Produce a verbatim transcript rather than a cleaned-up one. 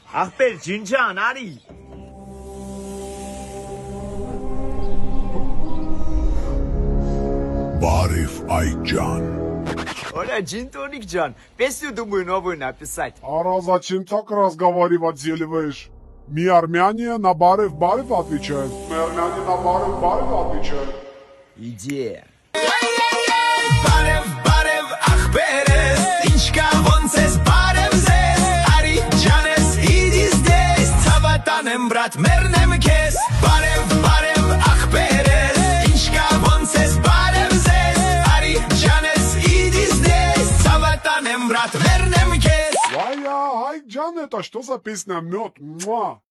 Ախպեր ջինջան, արի։ Բարև այջան։ Оля, джин-тоник Джан, песню, думаю, новую написать. А зачем так разговаривать заливаешь? Мы армяне на барев барев отвечаем. Мы армяне на барев барев отвечаем. Идея. Բարև, բարև, ախպերես, ինչ կա ոնց ես բարև զես, արի ջանես, իդիս դես, ցավատանեմ բրատ, մերնեմ քեզ, բարև, բարև, ախպերես, ինչ կա ոնց ես բարև զես, արի ջանես, իդիս դես, ցավատանեմ բրат, մերնем քեզ. Вая, айджан, это что за песня? Мед. Муа.